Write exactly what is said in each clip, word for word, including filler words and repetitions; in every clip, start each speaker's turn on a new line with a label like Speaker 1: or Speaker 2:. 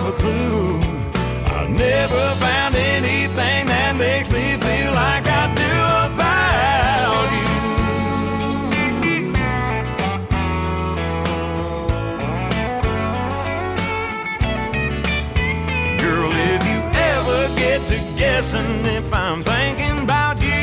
Speaker 1: a clue. I've never found anything that makes me feel like I do about you. Girl, if you ever get to guessing if I'm thinking about you,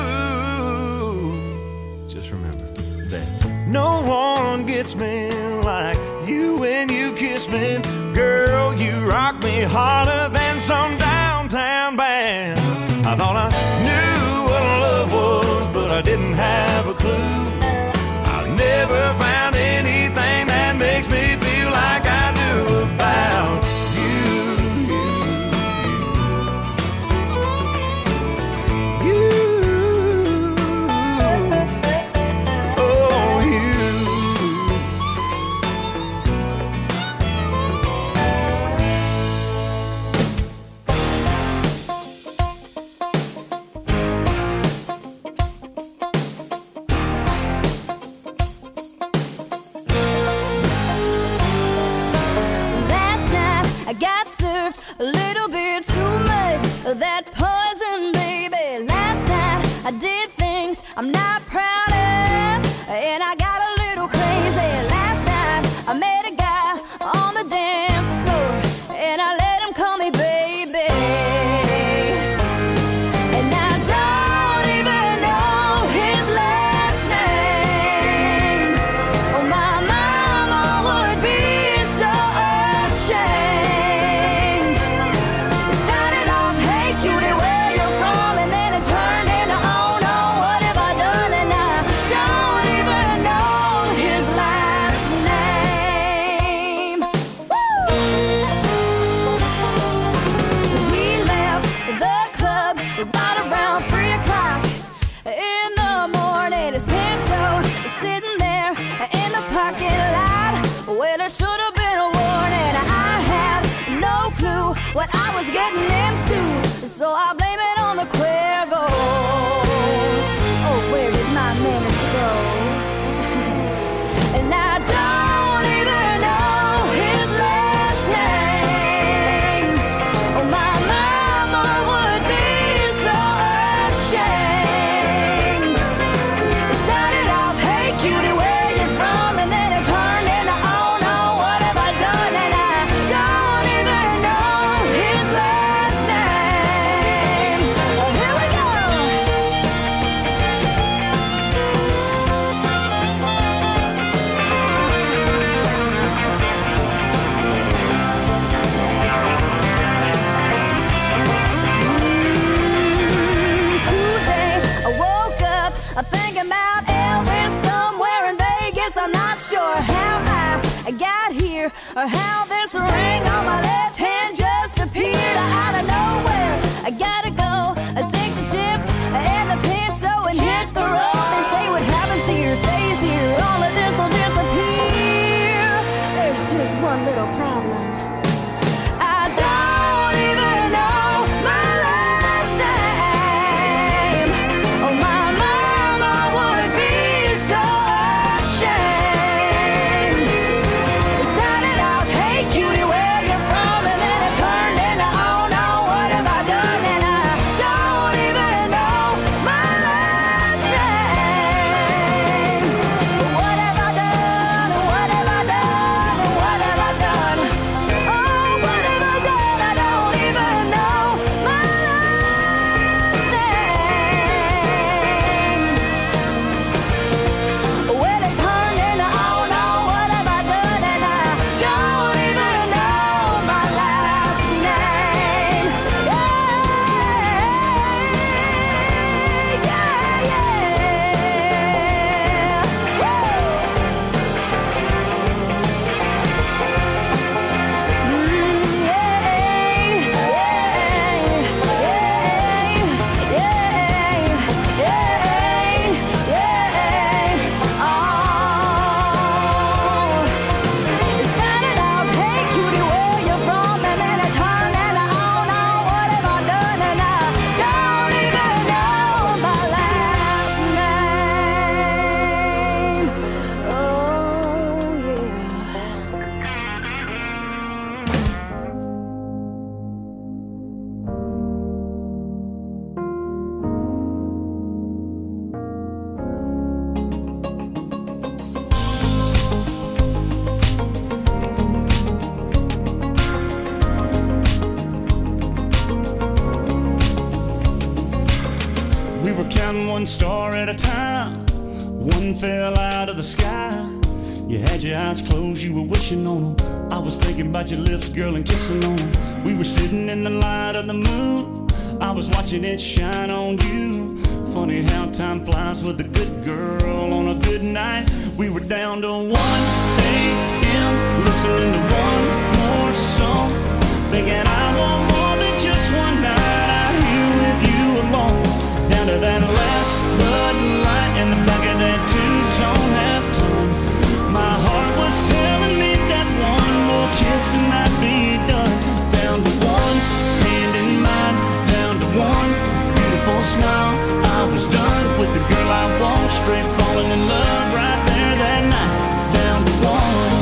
Speaker 1: just remember that no one gets me like you when you kiss me. Girl, you rock me harder than some downtown band. I thought I knew what love was, but I didn't have a clue. I've never found anything that makes me feel like I do about you. You, oh you.
Speaker 2: I got served a little bit too much of that poison, baby. Last night I did things I'm not proud of, and I got a little crazy. Last night I met a guy on the dance floor, and I let him call me baby. And I don't even know his last name. Oh, my mama would be so ashamed. It started off, hey cutie, where you from? And then it turned into, oh no, what have I done? And I don't even know his last name. Woo! We left the club right around three o'clock in the morning. His Pinto was sitting there in the parking lot. Well, it should have been a warning. I had no clue what I was getting into, so I blame it on the Cuervo. Oh, where did my minutes go? And I don't even know his last name. Oh, my mama would be so ashamed. It started off, hey cutie, where you from? And then it turned into, oh no, what have I done? And I don't even know his last name. Oh, here we go. Today I woke up, I'm thinking about Elvis somewhere in Vegas. I'm not sure how I got here or how this ring on my left hand just appeared out of nowhere. I gotta go, I take the chips and the Pinto and hit the road. They say what happens here stays here. All of this will disappear. There's just one little problem. I don't even know my last name. Oh, my mama would be so ashamed. It started off, hey cutie, where you from? And then it turned into, oh no, what have I done? And I don't even know my last name. What have I done? What have I done? What have I done?
Speaker 1: one star at a time. One fell out of the sky. You had your eyes closed, you were wishing on them. I was thinking about your lips, girl, and kissing on them. We were sitting in the light of the moon. I was watching it shine on you. Funny how time flies with a good girl on a good night. We were down to one a m listening to one more song, thinking I want more than just one night out here with you alone. Down to that last Bud Light in the back of that two-tone half-tone. My heart was telling me that one more kiss and I'd be done. Down to one hand in mine, down to one beautiful smile. I was done with the girl I want, straight falling in love right there that night. Down to one.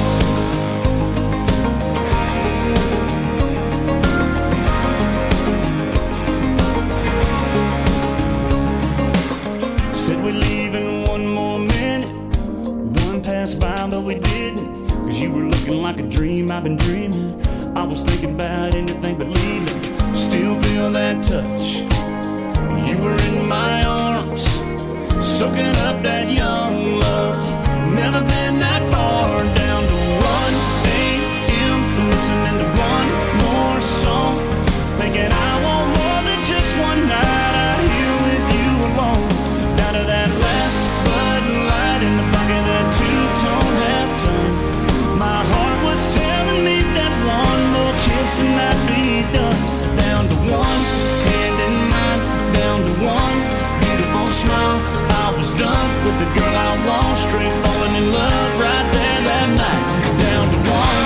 Speaker 1: Said we'd leave in one more minute. One passed by but we didn't, cause you were looking like a dream I've been dreaming. I was thinking about anything but leaving. Still feel that touch. You were in my arms, soaking up that young love. Never been that far. Down to one a m listening to one more song, thinking I want more than just one night out here with you alone. Down to that last Bud Light in the back of that two-tone half-tone. My heart was telling me that one more kiss and I'd be done. Down to one hand in mine, down to one beautiful smile. I was done with the girl I want, straight falling in love right there that night. Down to one.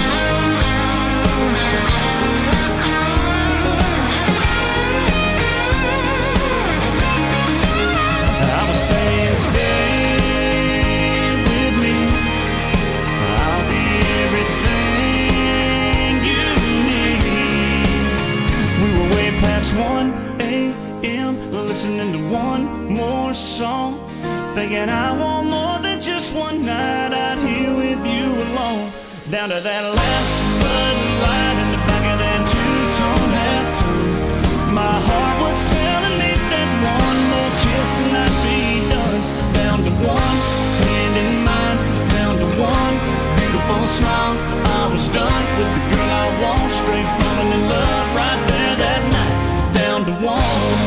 Speaker 1: I was saying stay with me, I'll be everything you need. We were way past one a m listening to one more song, thinking I want more than just one night out here with you alone. Down to that last Bud Light in the back of that two-tone half-tone. My heart was telling me that one more kiss and I'd be done. Down to one hand in mine, down to one beautiful smile. I was done with the girl I want, straight falling in love right there that night. Down to one.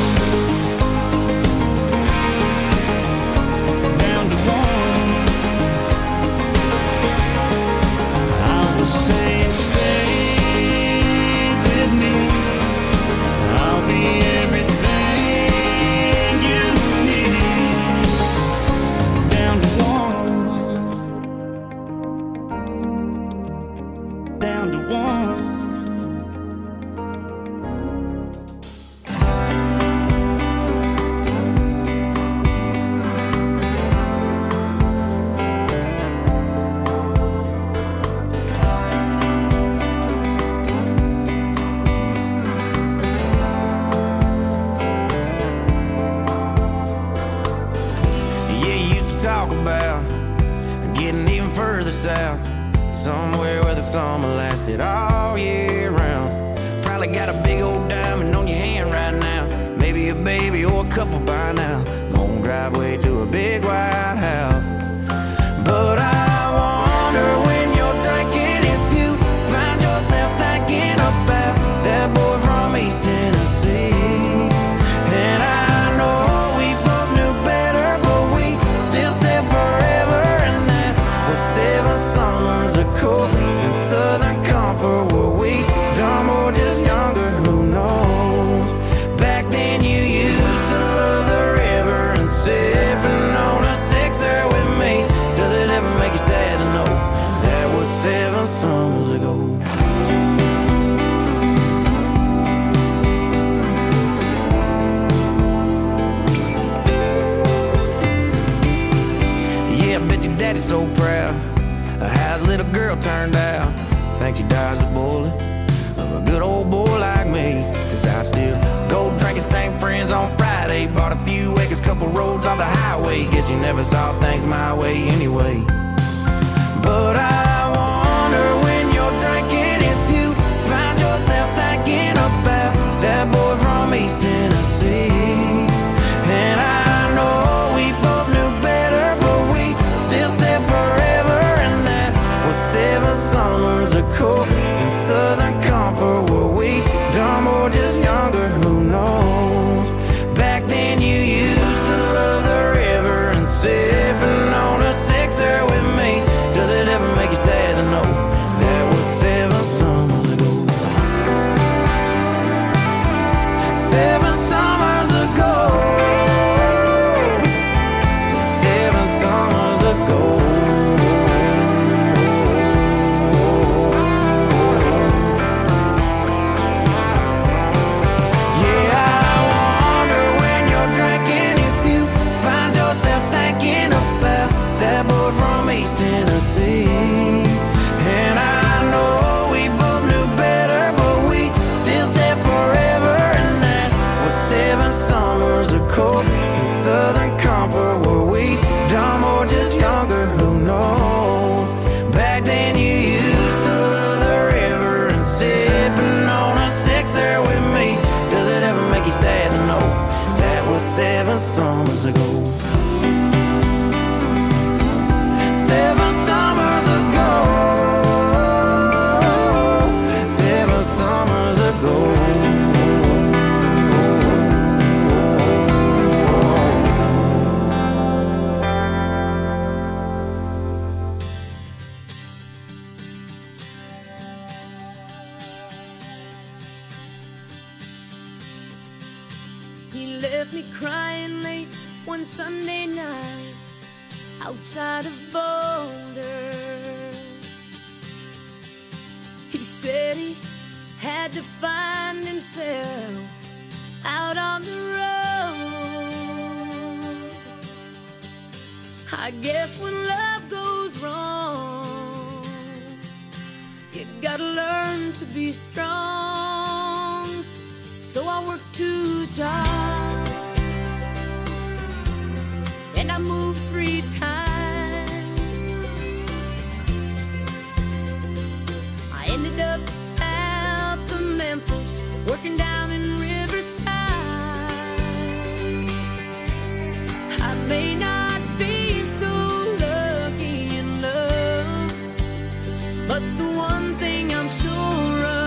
Speaker 1: Saying stay with me, I'll be everything you need. Down to one, down to one. South, somewhere where the summer lasted all year round. Probably got a big old diamond on your hand right now, maybe a baby or a couple by now. Long driveway to a big white house. But I wonder when you're drinking if you find yourself thinking about that boy from East Tennessee. And I know we both knew better, but we still said forever, and that was seven summers ago in Southern Comfort. Were we dumb or just younger? Who knows? Back then you used to love the river and sipping on a sixer with me. Does it ever make you sad to know that was seven summers ago? Yeah, I bet your daddy's so proud of how his little girl turned out. Think she dies a bullet of a good old boy like me. Cause I still go drinking, same friends on Friday. Bought a few acres, couple roads off the highway. Guess you never saw things my way anyway. But I wonder when you're drinking if you find yourself thinking about that boy from East Tennessee. And I know summers ago. Seven summers ago. Seven summers ago.
Speaker 3: He left me crying late one Sunday night outside of Boulder. He said he had to find himself out on the road. I guess when love goes wrong, you gotta learn to be strong. So I worked two jobs and I moved three times. I ended up south of Memphis, working down in Riverside. I may not be so lucky in love, but the one thing I'm sure of,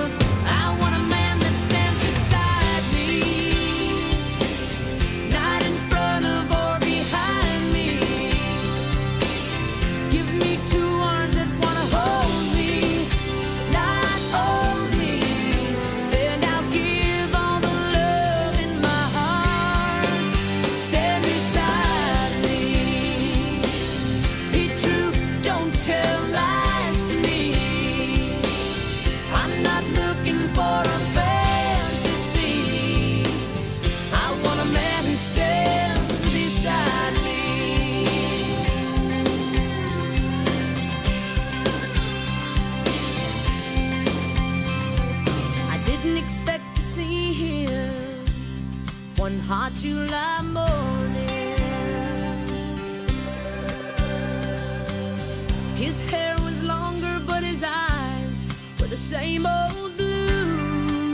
Speaker 3: one hot July morning. His hair was longer, but his eyes were the same old blue.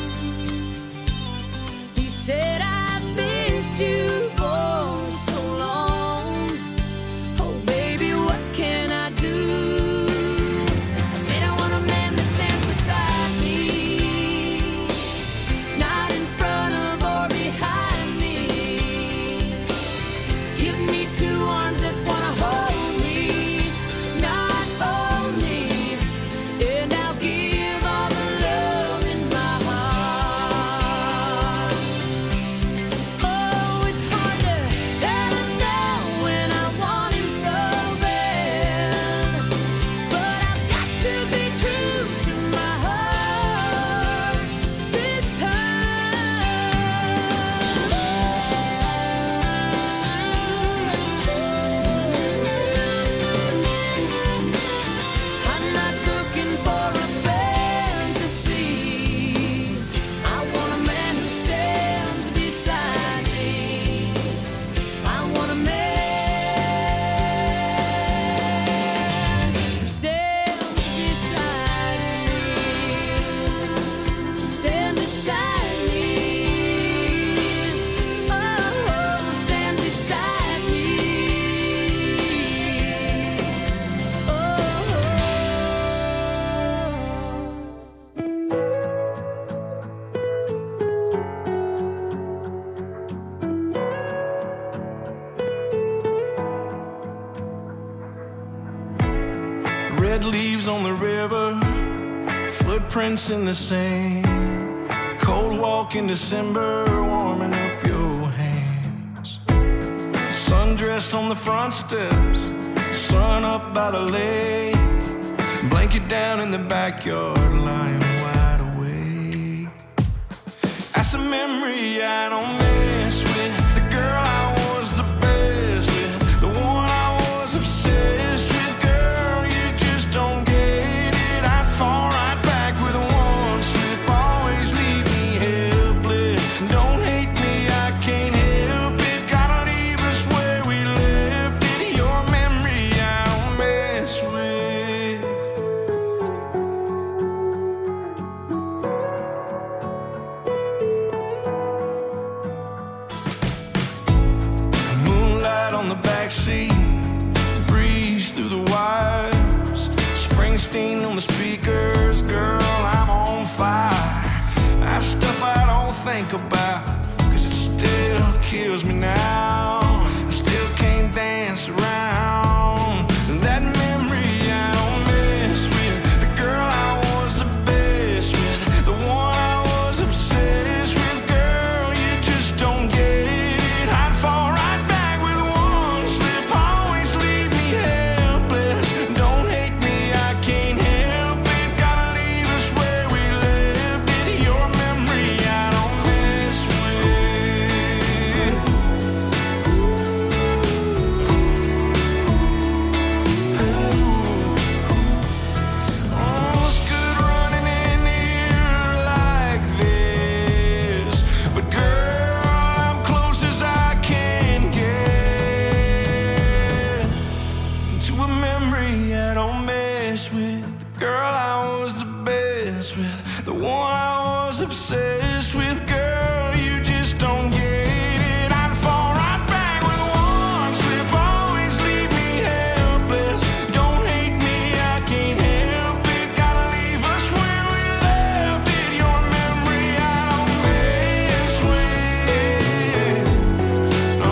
Speaker 3: He said, I've missed you for so long. Oh, baby, what can I do? I said, I want a man that stands beside me, not in front of behind me. Give me two arms that wanna hold me, not own me, and I'll give all the love in my heart. Oh, it's hard to tell him no when I want him so bad, but I've got to be true to my heart this time.
Speaker 1: Red leaves on the river, footprints in the sand. Cold walk in December, warming up your hands. Sundress on the front steps, sun up by the lake. Blanket down in the backyard, lying wide awake. That's a memory I don't miss with the girl I was the best with, the one I was obsessed with. the speakers, girl, I'm on fire. That stuff I don't think about, cause it still kills me now. I still can't dance around that memory I don't mess with. The girl I was the best with, the one I was obsessed with. Girl, you just don't get it. I'd fall right back with one slip, always leave me helpless. Don't hate me, I can't help it. Gotta leave us where we left it. Your memory I don't mess with. Oh, it's good running in here like this, but girl, I'm close as I can get to a memory I don't mess with. The girl I was the best with, the one I was obsessed with. Girl, you just don't get it. I'd fall right back with one slip, always leave me helpless. Don't hate me, I can't help it. Gotta leave us where we left it. Your memory I don't mess with. Oh,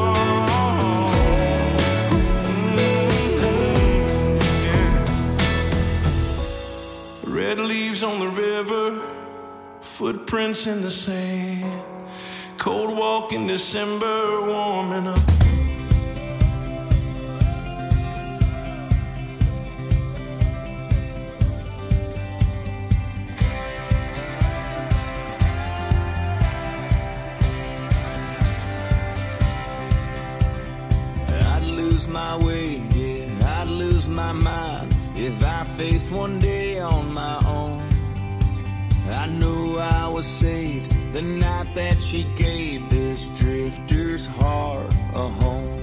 Speaker 1: yeah. Red leaves on the river, footprints in the sand. Cold walk in December, warming up.
Speaker 4: I'd lose my way, yeah, I'd lose my mind if I faced one day on my own. I knew I was saved the night that she gave this drifter's heart a home.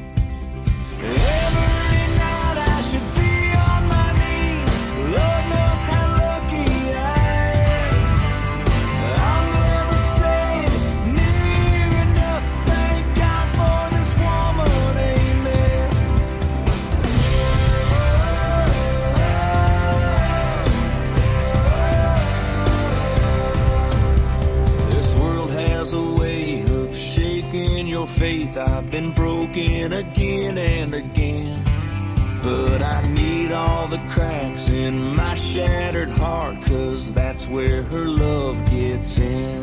Speaker 4: Every night I should be on my knees. Lord knows how lucky I am. I'll never say it near enough. Thank God for this woman, amen. This world has a way of shaking your faith. I've been broken again and again, but I need all the cracks in my shattered heart, cause that's where her love gets in.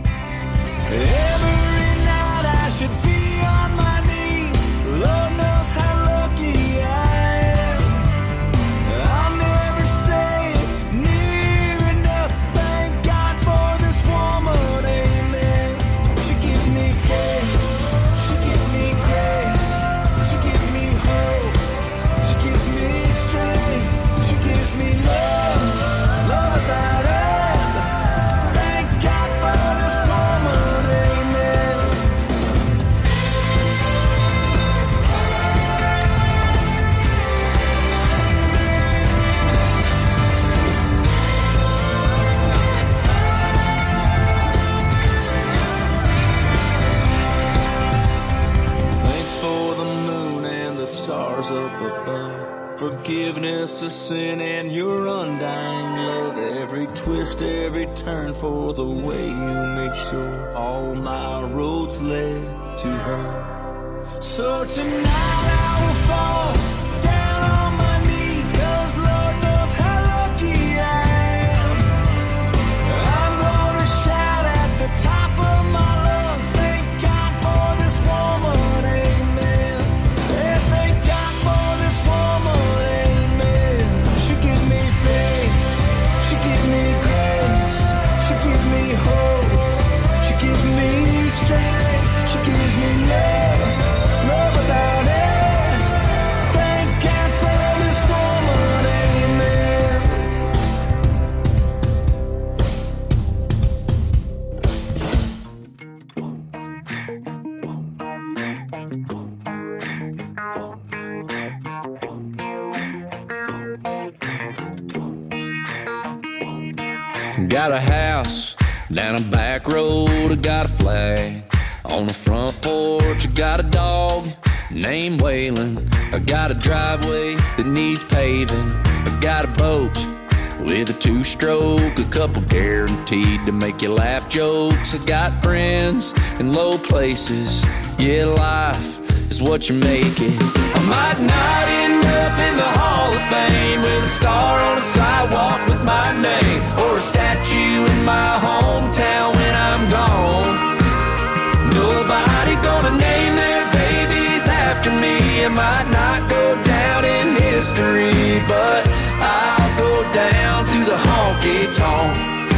Speaker 4: Every night I should be on my knees. Lord knows how lucky I am. I'll never say it near enough. Thank God for this woman, amen. She gives me faith, she gives me grace, she gives me hope, she gives me strength, she gives me love, love without end. Thank God for this woman, amen. Thanks for the moon and the stars up above, forgiveness of sin and your undying love. Every twist, every turn, for the way you make sure all my roads led to her. So tonight I will fall down on my knees, cause Lord knows how lucky I am. I'm gonna shout at the top of my lungs, thank God for this woman, amen. And thank God for this woman, amen. She gives me faith, she gives me grace, she gives me hope, she gives me strength, she gives me love, love without end. Thank God for this woman, amen.
Speaker 5: Got a house down a back road, I got a flag on the front porch, I got a dog named Waylon. I got a driveway that needs paving. I got a boat with a two-stroke, a couple guaranteed to make you laugh jokes. I got friends in low places. Yeah, life is what you make it. I might not end up in the Hall of Fame with a star on a sidewalk with my name, or a statue in my hometown when I'm gone. Nobody gonna name their babies after me. It might not go down in history, but I'll go down to the honky-tonk.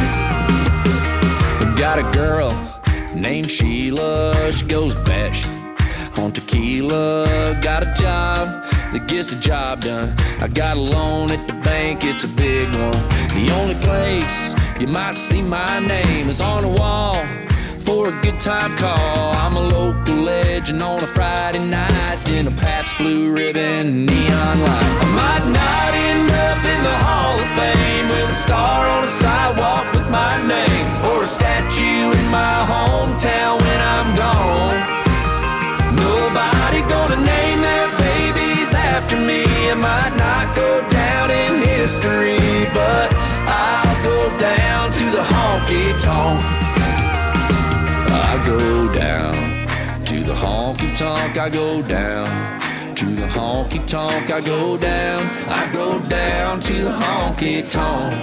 Speaker 5: Got a girl named Sheila. She goes batshit on tequila. Got a job that gets the job done. I got a loan at the bank, it's a big one. The only place you might see my name is on the wall for a good time call. I'm a local legend on a Friday night in a Pabst Blue Ribbon neon light. I might not end up in the Hall of Fame with a star on a sidewalk with my name, or a statue in my hometown when I'm gone. Nobody gonna name their babies after me. It might not go down in history, but I'll go down to the honky-tonk. I go down to the honky-tonk, I go down to the honky-tonk, I go down, I go down to the honky-tonk.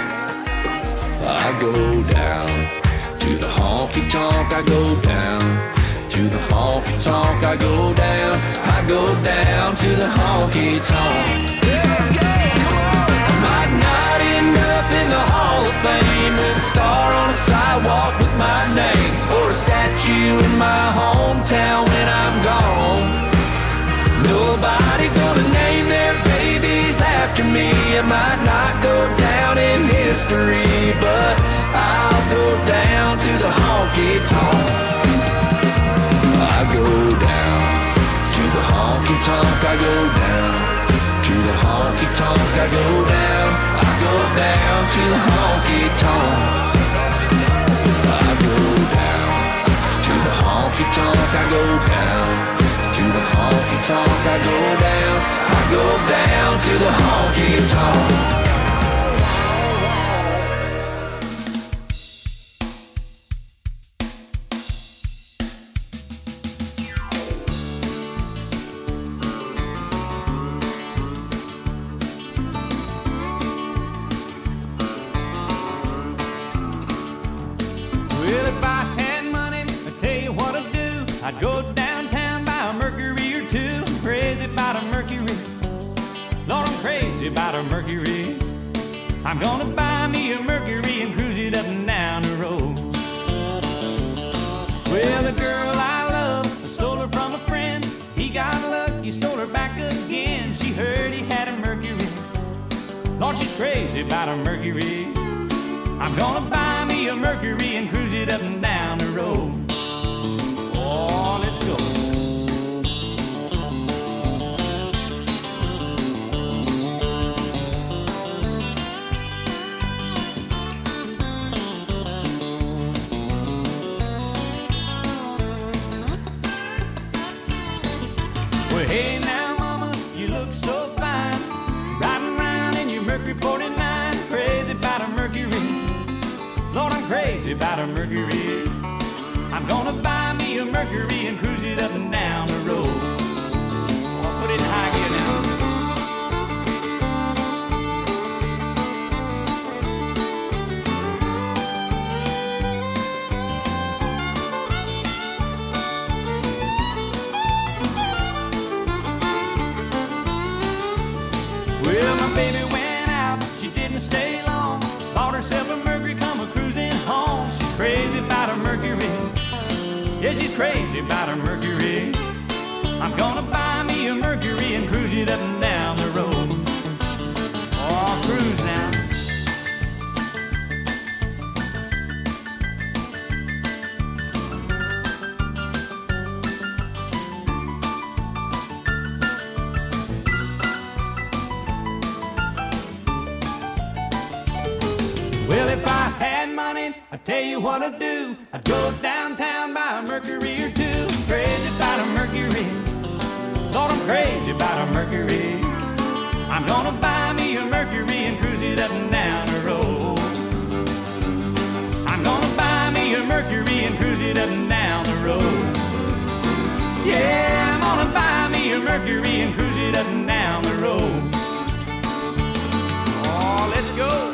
Speaker 5: I go down to the honky-tonk, I go down to the honky-tonk, I go down, I go down to the honky-tonk. Let's go, come on! I might not end up in the Hall of Fame with a star on a sidewalk with my name, or a statue in my hometown when I'm gone. Nobody gonna name their babies after me. It might not go down in history, but I'll go down to the honky-tonk. I go down to the honky-tonk, I go down to the honky-tonk, I go down, I go down to the honky-tonk. I go down to the honky-tonk, I go down to the honky-tonk, I go down, I go down to the honky-tonk.
Speaker 1: I'd go downtown, buy a Mercury or two. I'm crazy about a Mercury. Lord, I'm crazy about a Mercury. I'm gonna buy me a Mercury and cruise it up and down the road. Well, the girl I love, I stole her from a friend. He got lucky, stole her back again. She heard he had a Mercury. Lord, she's crazy about a Mercury. I'm gonna buy me a Mercury and cruise it up and down the road. Oh, let's go. Well, hey now, mama, you look so fine, riding around in your Mercury forty-nine. Crazy about a Mercury. Lord, I'm crazy about a Mercury. I'm gonna buy me a Mercury and cruise it up and down the road. I'll put it in high gear now. Well, my baby went out, she didn't stay long. Bought herself a Mercury, come a cruising home. She's crazy about a Mercury. Yeah, she's crazy about her Mercury. I'm gonna buy me a Mercury and cruise it up and down the road. Oh, cruise now. Well, if I had money, I'd tell you what I'd do. I'd go downtown, buy a Mercury or two. Crazy about a Mercury. Lord, I'm crazy about a Mercury. I'm gonna buy me a Mercury and cruise it up and down the road. I'm gonna buy me a Mercury and cruise it up and down the road. Yeah, I'm gonna buy me a Mercury and cruise it up and down the road. Oh, let's go.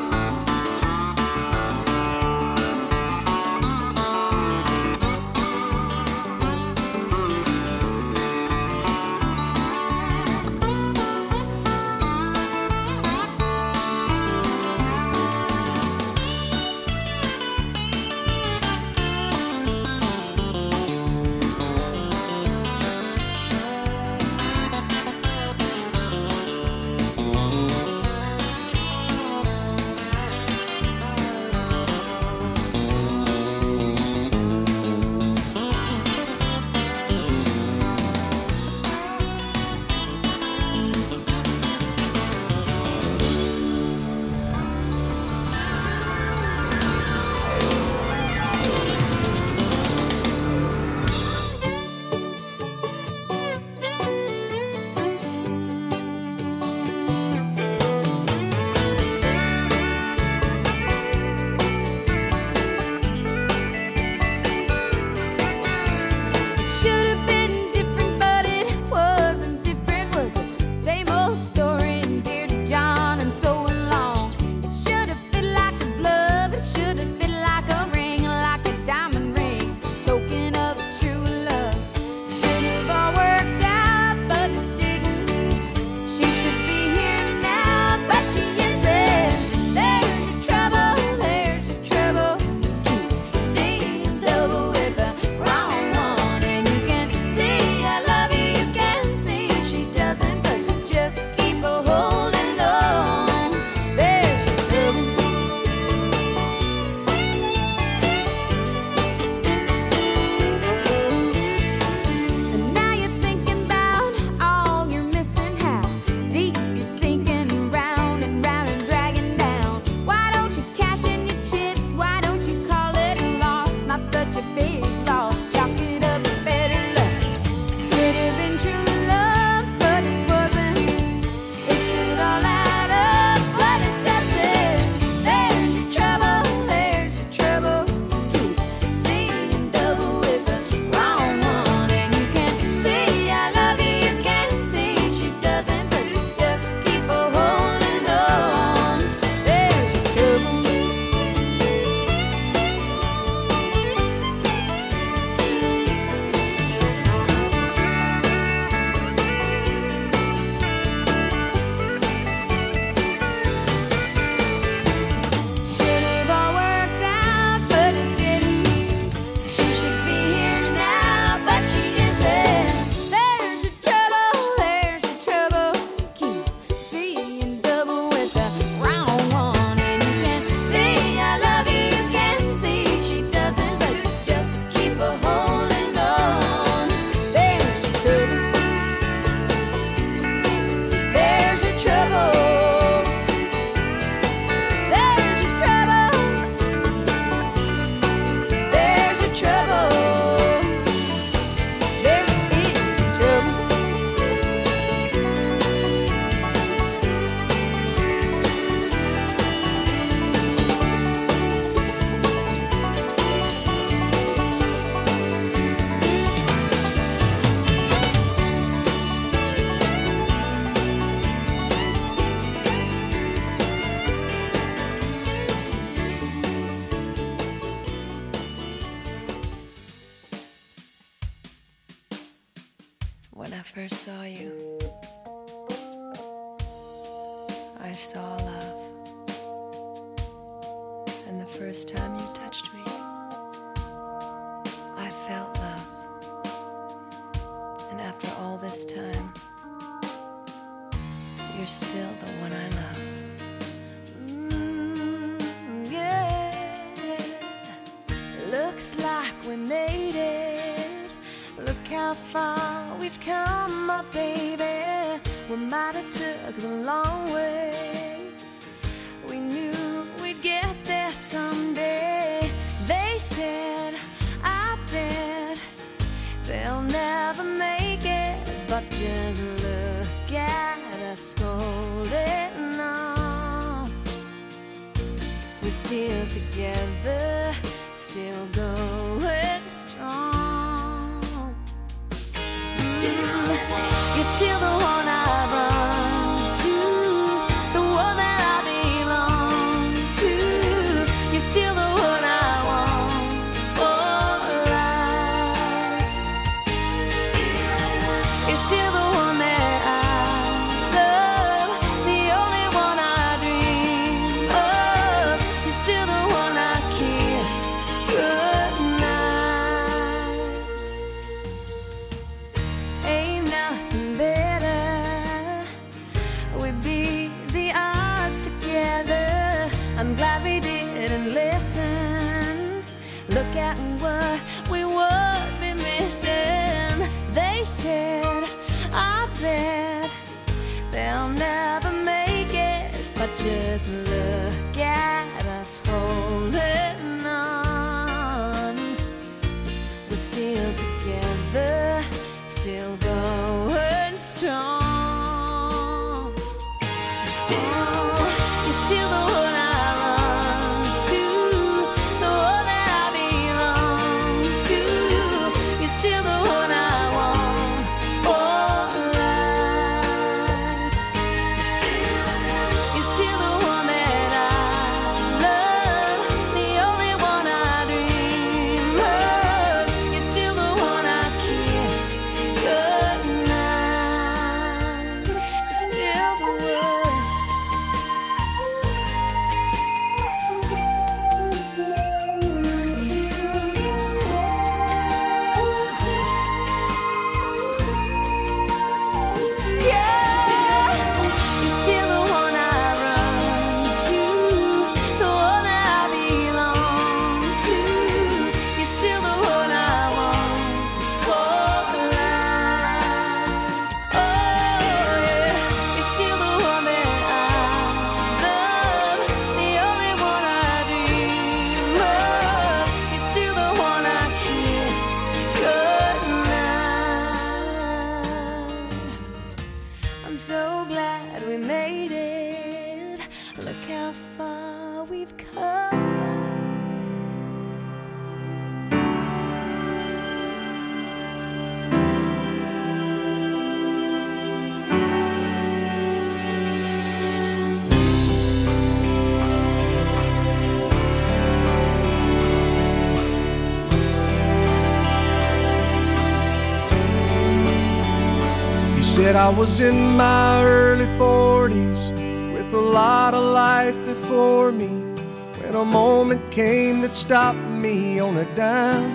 Speaker 6: When I first saw you, I saw love. And the first time you touched me, I felt love. And after all this time, you're still the one I love.
Speaker 3: Mm, yeah. Looks like we made it. Look how far we've come, my baby. We might have took the long way. We knew we'd get there someday. They said, I bet they'll never make it, but but just look at us holding on. We're still together, still going strong. Still, you're still the one I run to, the one that I belong to. You're still the one I want for life. Still, you're still the one that I love, the only one I dream of. You're still the one I kiss goodnight. Ain't nothing better. We beat the odds together. I'm glad we didn't listen. Look at what we would be missing. They said, I bet they'll never make it, but just look at us holding on. We're still together, still going strong. Still, you're still the one I run to, the one that I belong to. You're still the one I want for life. Still, you're still the one that I love, the only one I dream of. You're still the one I kiss goodnight. You're still the one. Yeah, you're still the one I run to, the one that I belong to. You're still the one I want for life. Oh yeah, you're still the one that I love, the only one I dream of. You're still the one I kiss goodnight. I'm so glad we made it. Look how far we've come.
Speaker 7: He said I was in my early forties with a lot of life before me, when a moment came that stopped me on a dime.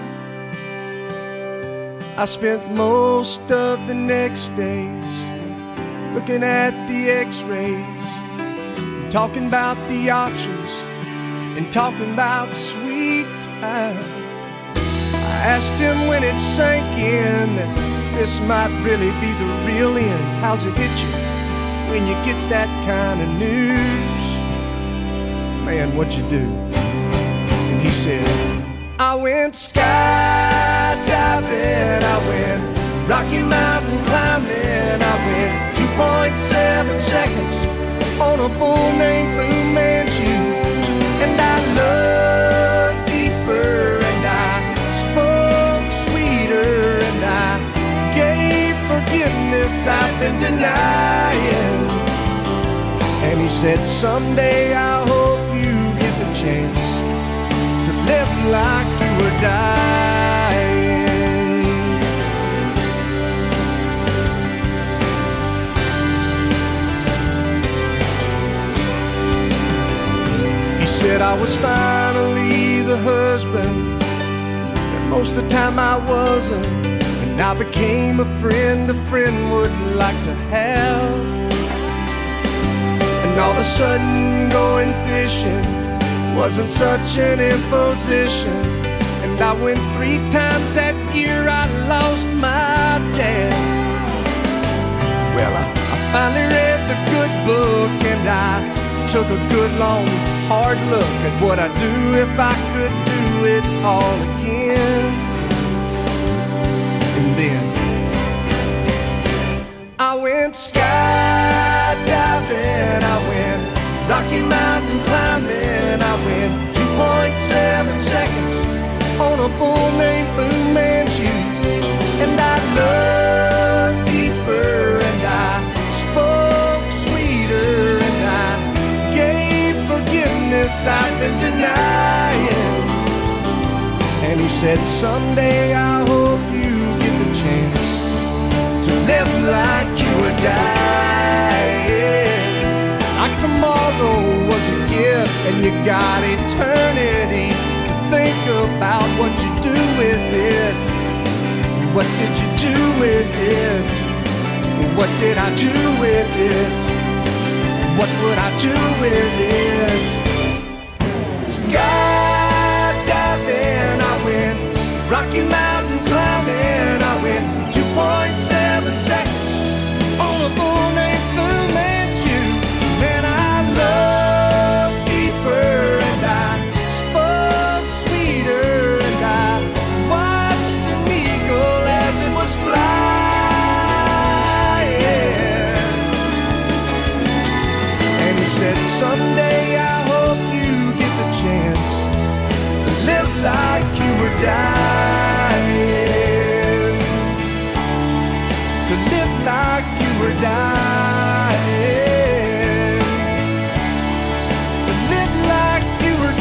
Speaker 7: I spent most of the next days looking at the x-rays, talking about the options and talking about sweet time. I asked him when it sank in that this might really be the real end. How's it hit you when you get that kind of news? Man, what'd you do? And he said, I went skydiving, I went Rocky Mountain climbing, I went two point seven seconds on a bull named Blue Manchu. And I loved deeper, and I spoke sweeter, and I gave forgiveness I've been denying. And he said, someday I hope you get the chance to live like you were dying. He said I was finally the husband that most of the time I wasn't, and I became a friend a friend would like to have. And all of a sudden going fishing wasn't such an imposition, and I went three times that year. I lost my dad. Well, I, I finally read the good book, and I took a good long hard look at what I'd do if I could do it all again. And then went skydiving, I went Rocky Mountain climbing, I went two point seven seconds on a bull named Blue Manchu. And I loved deeper, and I spoke sweeter, and I gave forgiveness I've been denying. And he said, someday I hope you get the chance to live like you were dying. Like tomorrow was a gift and you got eternity to think about what you do with it. What did you do with it? What did I do with it? What would I do with it? Skydiving, I went Rocky Mountain climbing, I went two point seven seconds on a bull named Fu Manchu. Man, I loved deeper, and I spoke sweeter, and I watched an eagle as it was flying. And he said, someday I hope you get the chance to live like you were dying, to live like you were dying, to live like you were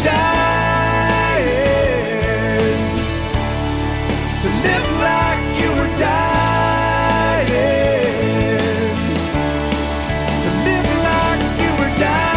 Speaker 7: dying, to live like you were dying, to live like you were dying.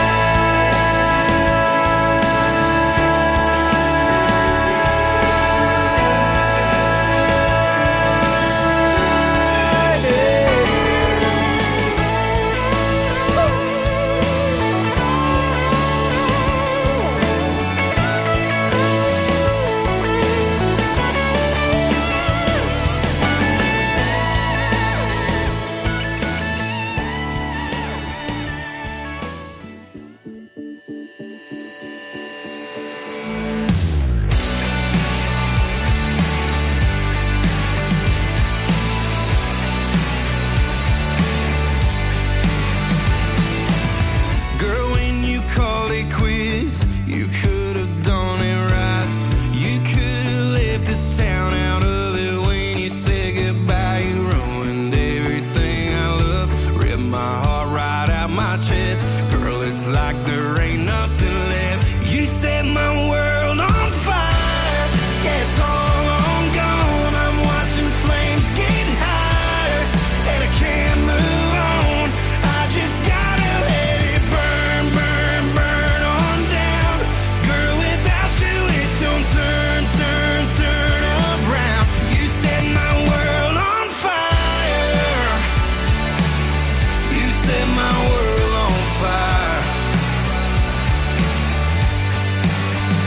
Speaker 1: Girl, when you called it quits, you could have done it right. You could have left the sound out of it when you said goodbye. You ruined everything I love, ripped my heart right out my chest. Girl, it's like there ain't nothing left. You set my world on fire. Yeah, it's all on gone. I'm watching flames get higher, and I can't move on. I just gotta let it burn, burn, burn on down. Girl, without you it don't turn, turn, turn around. You set my world on fire. You set my world on fire.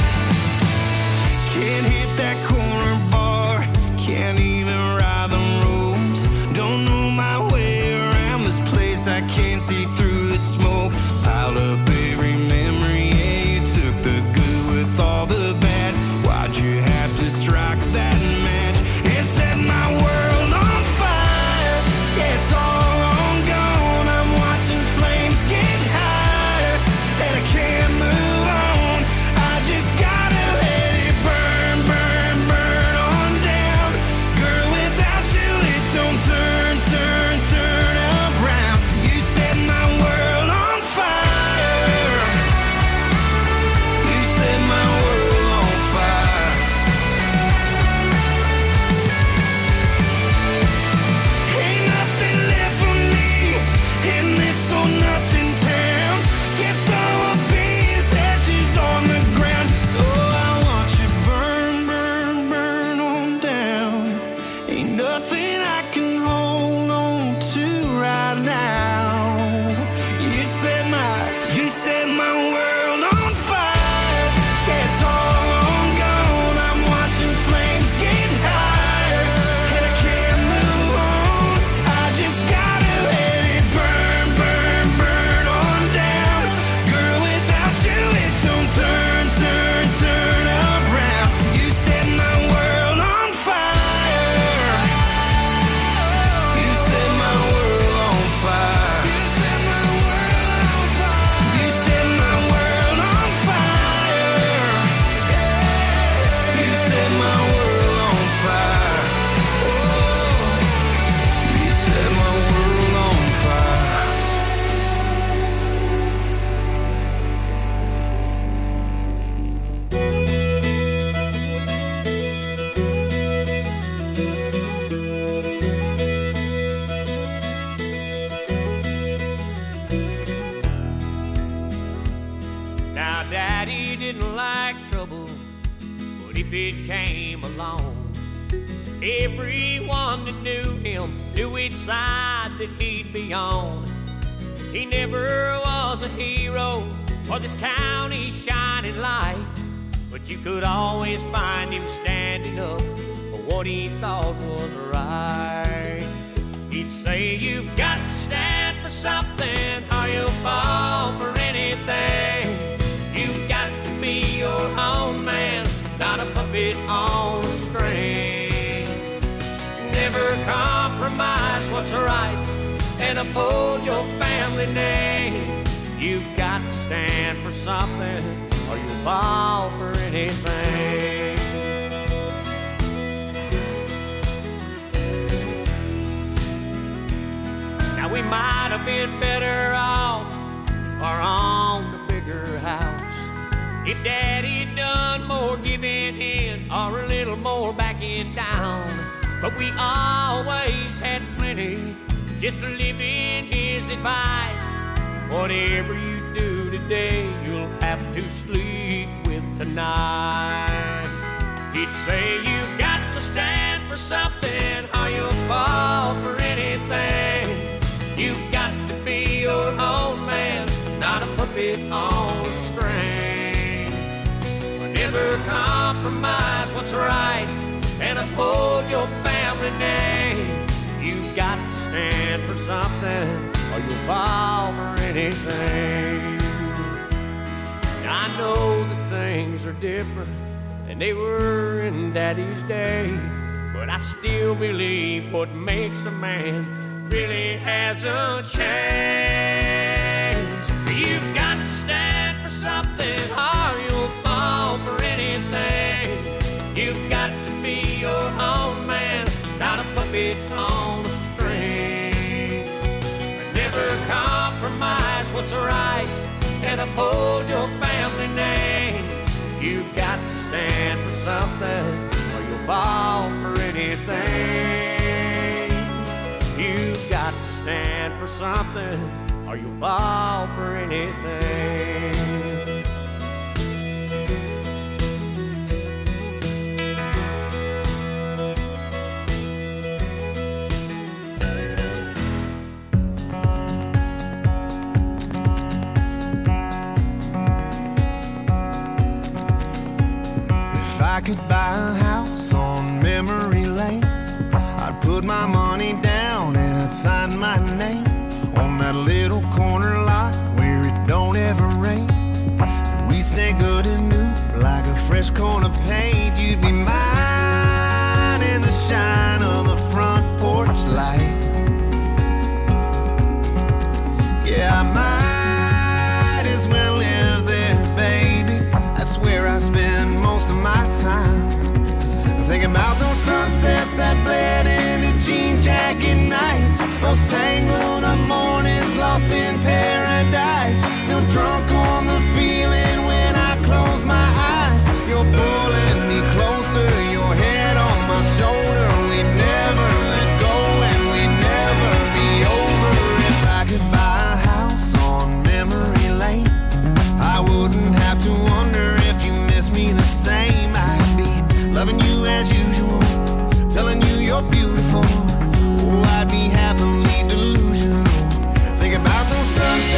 Speaker 8: daddy didn't like trouble, but if it came along, everyone that knew him knew which side that he'd be on. He never was a hero or this county's shining light, but you could always find him standing up for what he thought was right. He'd say, you've got to stand for something or you'll fall for anything. You've got to be your own man, not a puppet on a string. Never compromise what's right and uphold your family name. You've got to stand for something or you'll fall for anything. Now we might have been better off or on the bigger house if Daddy'd done more giving in or a little more backing down. But we always had plenty just to live in his advice. Whatever you do today, you'll have to sleep with tonight. He'd say, you've got to stand for something or you'll fall for anything. You've got to be your own man, not a puppet on a string. Never compromise what's right and uphold your family name. You've got to stand for something or you'll fall for anything. Now I know that things are different than they were in Daddy's day, but I still believe what makes a man really hasn't changed. You've got to stand for something or you'll fall for anything. You've got to be your own man, not a puppet on a string. Never compromise what's right and uphold your family name. You've got to stand for something or you'll fall for anything. You've got to stand for something or you'll fall for anything.
Speaker 1: If I could buy a house on memory lane, I'd put my money down and I'd sign my name on that little corner lot where it don't ever rain. And we'd stay good as new, like a fresh coat of paint. You'd be mine in the shine of the front porch light. Yeah, I might as well live there, baby. That's where I spend most of my time. Thinking about those sunsets that bled into jean jacket nights, those tangled up mornings lost in paradise. Still drunk on the feeling when I close my eyes. You're pulling me closer, your head on my shoulder. We never let go and we never be over. If I could buy a house on memory lane, I wouldn't have to wonder if you miss me the same. I'd be loving you as usual, telling you you're beautiful. Oh, I'd be happily delusional. Think about those sunsets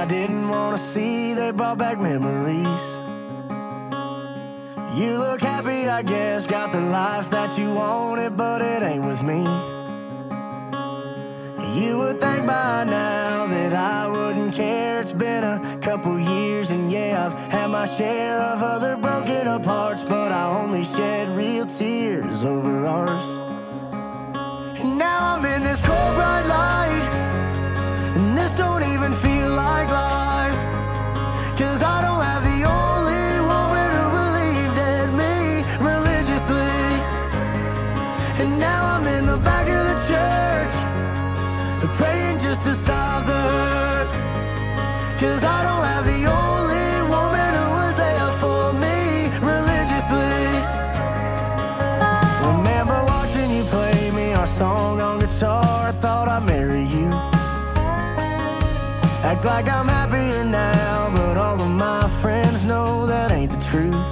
Speaker 9: I didn't want to see, they brought back memories. You look happy, I guess, got the life that you wanted, but it ain't with me. You would think by now that I wouldn't care. It's been a couple years and yeah, I've had my share of other broken hearts, but I only shed real tears over ours. And now I'm in this cold bright light, and this don't even feel like life, 'cause I don't have the only woman who believed in me religiously. And now I'm in the back of the church, praying just to stop the hurt, 'cause I don't have the only woman who was there for me religiously. Remember watching you play me our song on guitar, I thought I'd marry you. Act like I'm happier now, but all of my friends know that ain't the truth.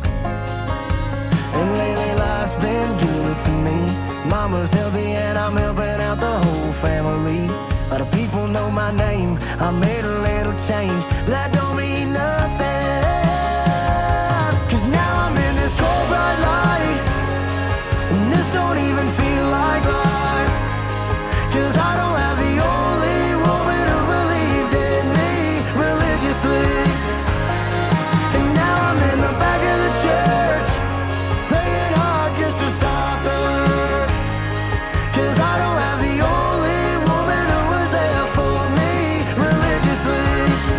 Speaker 9: And lately life's been good to me. Mama's healthy and I'm helping out the whole family. A lot of people know my name, I made a little change, but that don't mean nothing, 'cause now I'm in this cold bright light, and this don't even feel like life, 'cause I don't have the only woman who believed in me religiously. And now I'm in the back of the church, praying hard just to stop the hurt, 'cause I don't have the only woman who was there for me religiously.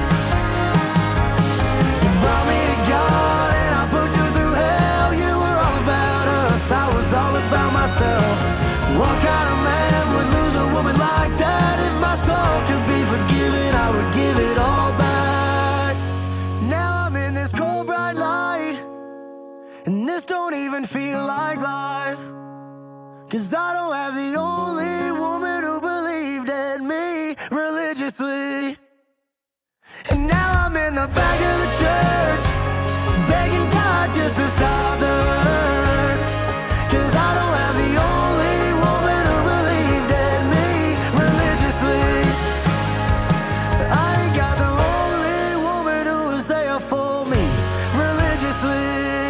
Speaker 9: You brought me to God and I put you through hell. You were all about us, I was all about myself. What kind of man would lose a woman like that? If my soul could be forgiven, I would give it all back. Now I'm in this cold bright light, and this don't even feel like life, 'cause I don't have the only woman who believed in me religiously. And now I'm in the back of the church, begging God just to stop the hurt, 'cause I don't have the only woman who believed in me religiously. I ain't got the only woman who was there for me religiously.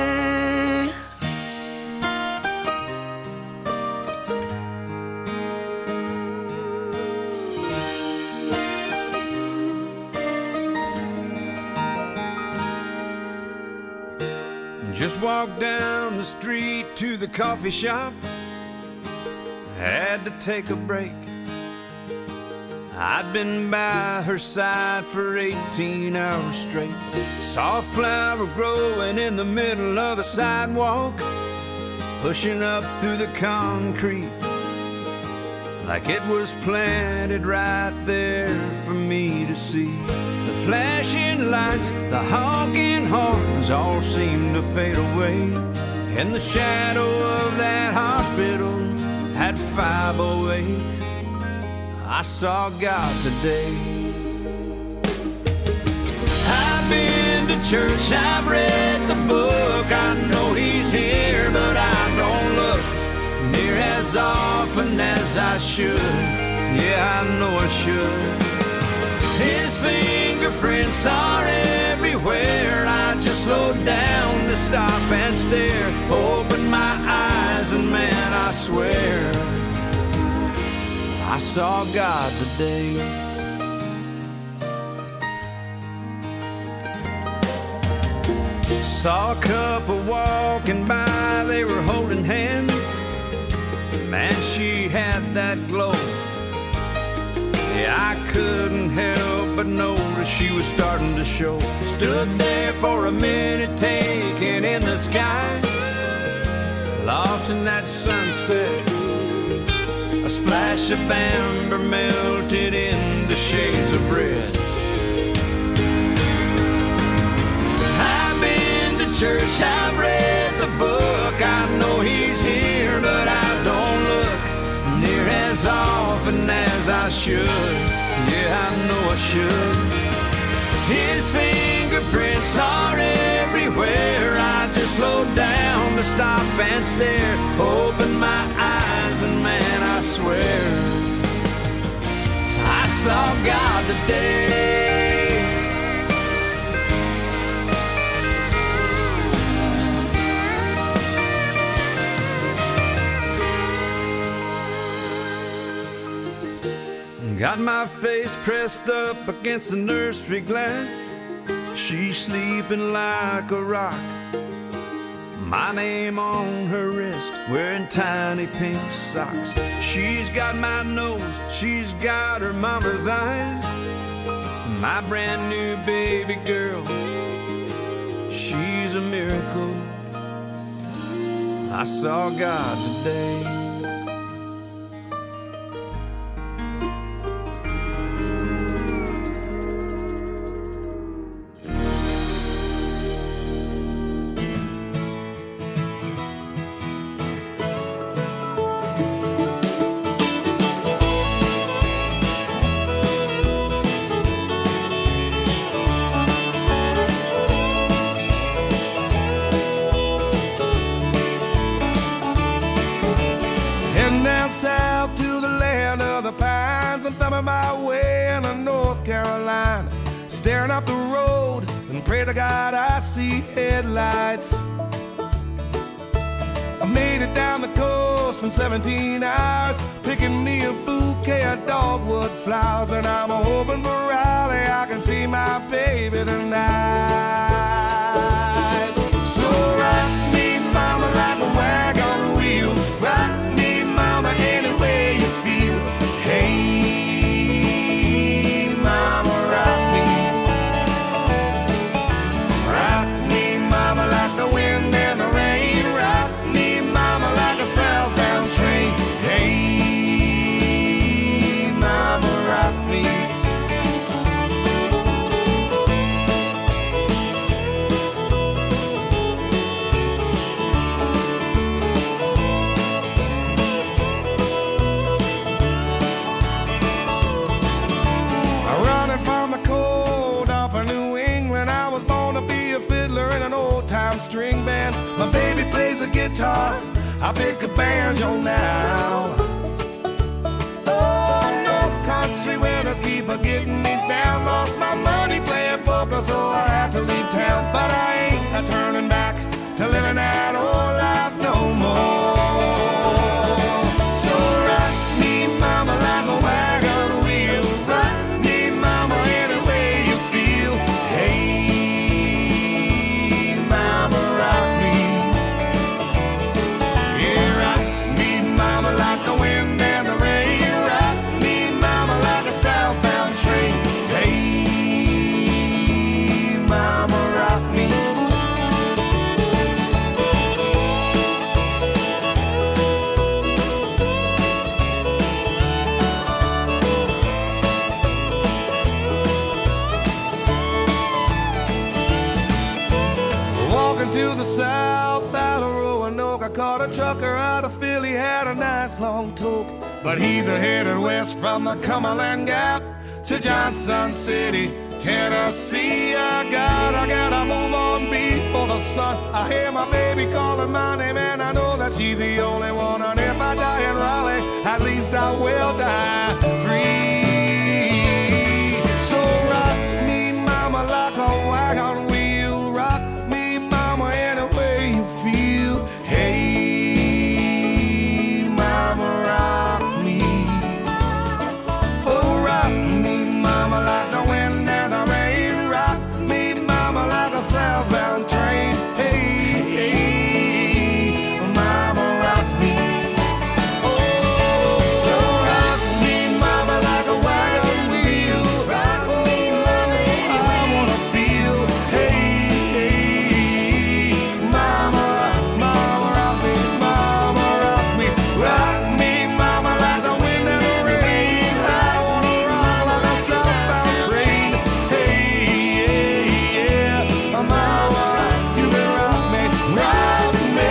Speaker 5: Just walked down the street to the coffee shop, had to take a break. I'd been by her side for eighteen hours straight. Saw a flower growing in the middle of the sidewalk, pushing up through the concrete like it was planted right there for me to see. The flashing lights, the honking horns all seemed to fade away. In the shadow of that hospital at five oh eight, I saw God today. I've been to church, I've read the book, I know he's here, but I don't look near as often as I should. Yeah, I know I should. His fingerprints are everywhere. I just slowed down to stop and stare. Open my eyes and man, I swear I saw God today. Saw a couple walking by, they were holding hands. Man, she had that glow. Yeah, I couldn't help but notice she was starting to show. Stood there for a minute, taking in the sky, lost in that sunset. A splash of amber melted into shades of red. I've been to church, I've read the book, I know he's here, but I don't look near as often as I should. Yeah, I know I should. His fingerprints are everywhere. I just slowed down to stop and stare. Open my eyes and man, I swear I saw God today.
Speaker 10: Got my face pressed up against the nursery glass. She's sleeping like a rock. My name on her wrist, wearing tiny pink socks. She's got my nose, she's got her mama's eyes. My brand new baby girl, she's a miracle. I saw God today.
Speaker 7: Staring up the road and pray to God I see headlights. I made it down the coast in seventeen hours, picking me a bouquet of dogwood flowers. And I'm hoping for Raleigh I can see my baby tonight. So rock me, mama, like a wagon wheel. Rock me, mama, any way you feel. Hey, mama, rock me. Like the wind and the rain, rock me, mama, like a southbound train. Hey, mama, rock me. Running from the cold up in New England, I was born to be a fiddler in an old time string band. My baby plays the guitar, I pick a banjo now. Oh, North Country winters keep a getting me down. Lost my money playing poker, so I had to leave town. But I ain't a turning back to living that old life no more. So rock me, mama, like a wagon wheel. Rock me, mama, any way you feel. Hey, mama, rock me. Yeah, rock me, mama, like the wind and the rain. Rock me, mama, like a southbound train. Hey, mama, rock me. Walking to the south out of Roanoke, I caught a trucker out of Philly, had a nice long toke. But he's a headed west from the Cumberland Gap to Johnson City, Tennessee. I got, I gotta move on before the sun. I hear my baby calling my name and I know that she's the only one. And if I die in Raleigh, at least I will die free. So rock me, mama, like a wagon wheel. Rock me, mama, any way you feel. Hey, mama, rock me. Oh, rock me, mama, like the wind and the rain. Rock me, mama, like a southbound train. Hey, hey, mama, rock me. Oh, so rock me, mama, like a wagon wheel. Rock me, mama, I wanna feel. Hey, hey, mama, mama, rock me, mama, rock me. Rock me, mama, like the wind and the rain. Rock me, mama, like a southbound train. Hey, yeah, yeah, mama, you can rock me, rock me.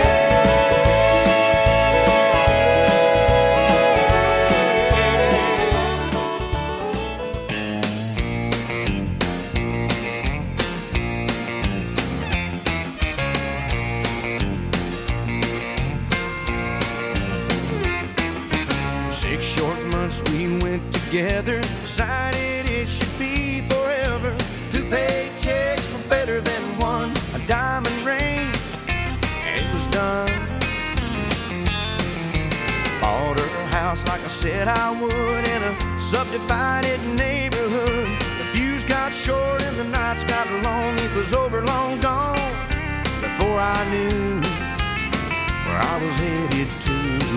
Speaker 1: Six short months we went together, decided it should be forever. Two paychecks were better than one, a diamond ring, and it was done. Bought her a house house like I said I would in a subdivided neighborhood. The fuse got short and the nights got long. It was over, long gone, before I knew where I was headed to.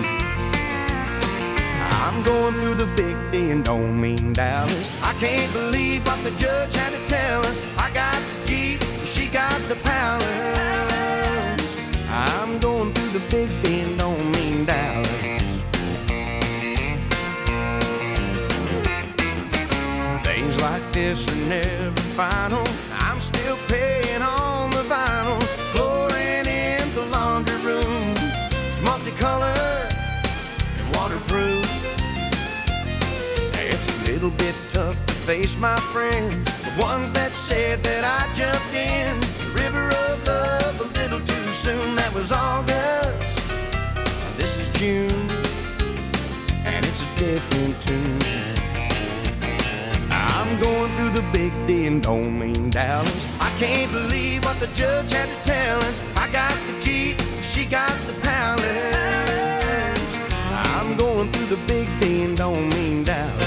Speaker 1: I'm going through the big D and don't mean Dallas. I can't believe what the judge had to tell us. I got the Jeep, she got the Palace. I'm going through the big D and don't mean Dallas. Things like this are never final. I'm still paying on the vinyl. Chlorine in the laundry room. It's multicolored and waterproof. It's a little bit tough to face my friends, the ones that said that I jumped in the river of love a little too soon. That was August, this is June, and it's a different tune. I'm going through the big D and don't mean Dallas. I can't believe what the judge had to tell us. I got the Jeep, she got the Palace. I'm going through the big D and don't mean Dallas.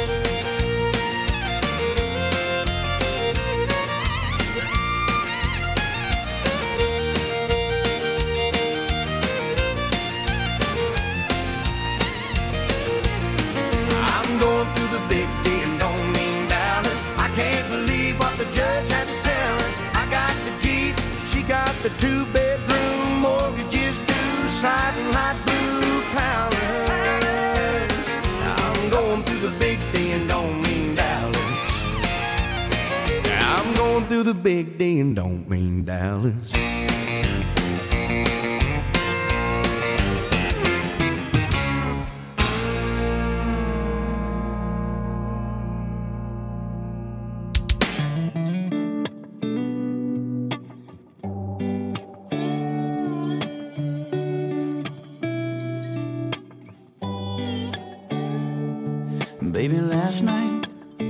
Speaker 1: I'm going through the big D and don't mean Dallas. I can't believe what the judge had to tell us. I got the Jeep, she got the two-bedroom, mortgages due, siding light blue Palace. I'm going through the big D and don't mean Dallas. I'm going through the big D and don't mean Dallas.
Speaker 11: Baby, last night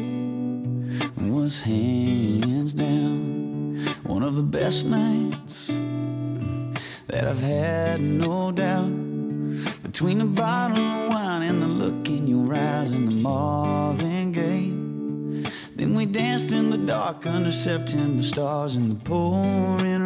Speaker 11: was hands down one of the best nights that I've had, no doubt. Between the bottle of wine and the look in your eyes and the Marvin Gaye, then we danced in the dark under September stars in the pouring